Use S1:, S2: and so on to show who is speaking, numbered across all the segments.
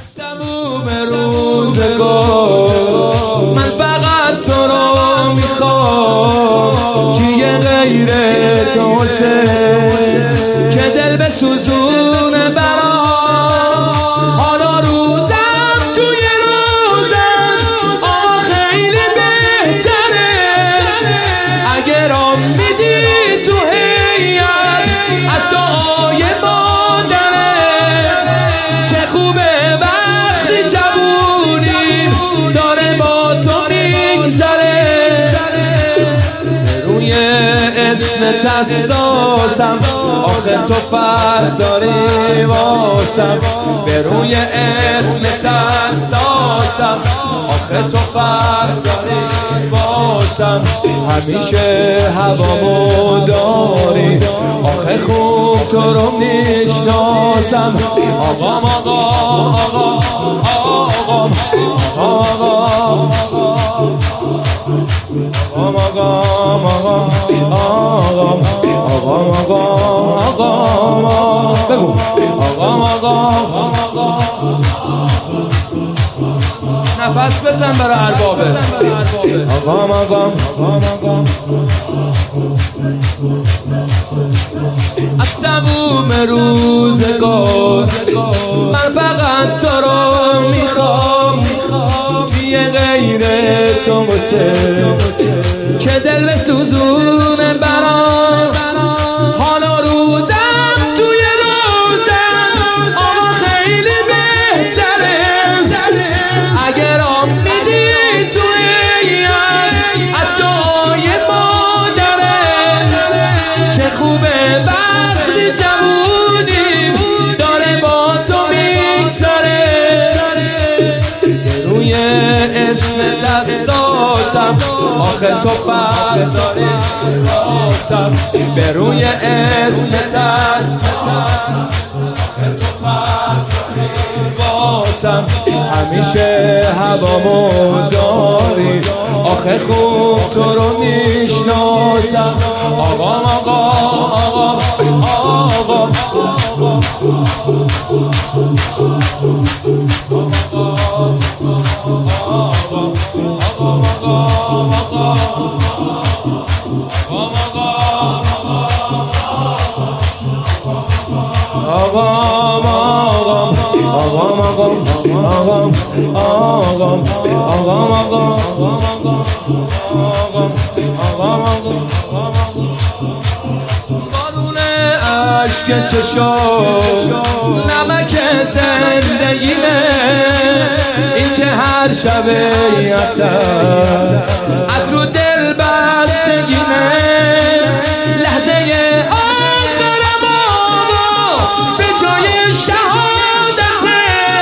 S1: تموم روزگار من فقط تو رو میخوام، کیه غیر تو حسین که دل بسوزونه برام. حالا روزم توی روزم آقا خیلی بهتره، اگر آن میدی تو هیئت از دعای مادره. چه خوبه وقتی جوونیم داره با تو میگذره، روی اسمت اساسم آخه تو فرق داری واسم، به روی اسمت اساسم آخه تو فرق داری واسم. همیشه هوامو داری آخه خوب تو رو میشناسم. آقام آقام آقام آقام آقام آقام آقام آقام آقام آقام بگو آقام آقام نفس بزن برای اربابه. آقام آقام آقام از تموم روزگار من فقط تو رو میخوام، کیه غیر تو حسین که دل بسوزونه برام. حالا روزم توی روزم آقا خیلی بهتره، اگر آن میدی توی از دعای مادره. چه خوبه وقتی جوونیم داره با تو میگذره، روی اسمت اساسم آخه تو فرق داری واسم، به روی اسمت اساسم آخه تو فرق داری واسم. همیشه هوامو داری آخه خوب تو رو میشناسم. آقام آقام آقام آقام بارون اشک چشام نمک زندگیمه، این که هر شب یتم از رو دل بستگیمه. لحظه آخرم آقا به جای شهادته،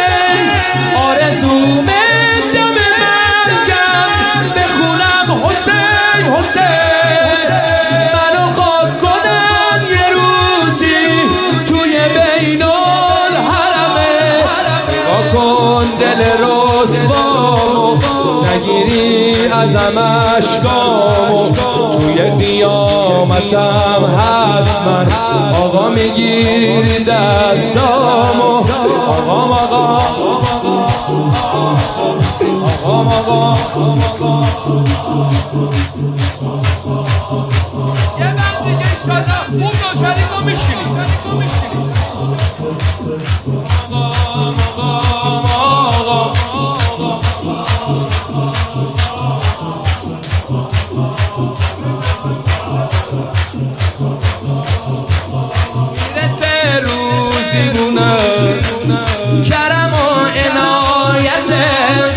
S1: آرزوم دم مرگم بخونم حسین حسین. منو خاک کنن یه روزی توی بین الحرمه، نگاه کن دل رسوامو نگیری ازم اشکامو، توی قیامتم حتما آقا میگیری دستامو. آقام آقا آقام آقا یه بند دیگه ایشالله خوب نوچرین رو میشینی. آقام آقام آقام میرسه روزی مونه کرم و عنایته،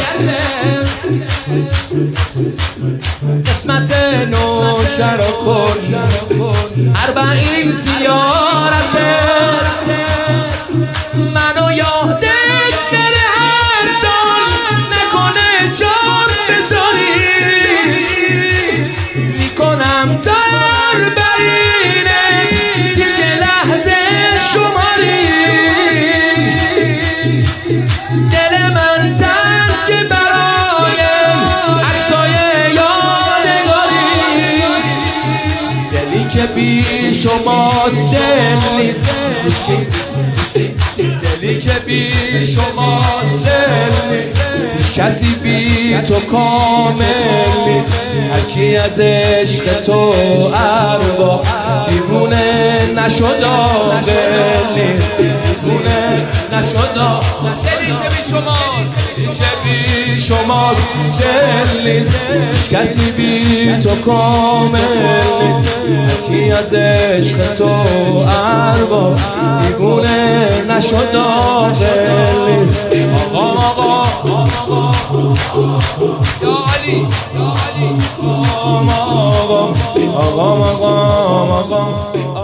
S1: قسمت نوکر و کن 40 زیارته. منو یادت نره هر سال نکنه جان بذاری، میکنم تا 40 دیگه لحظه شماری. دل من تنگ برای عکسای یادگاری، دلی که بی شماست دل نیست، دلی دلی که بی شماست دل نیست، کسی بی تو کامل نیست. هرکی از عشق تو ارباب دیوونه نشد عاقل نیست، دیوونه نشد عاقل. دلی که بی شماست، دلی که بی شماست دل نیست، کسی بی تو کامل نیست. هرکی از عشق تو ارباب دیوونه نشد عاقل نیست. آقا یا علی یا علی آقا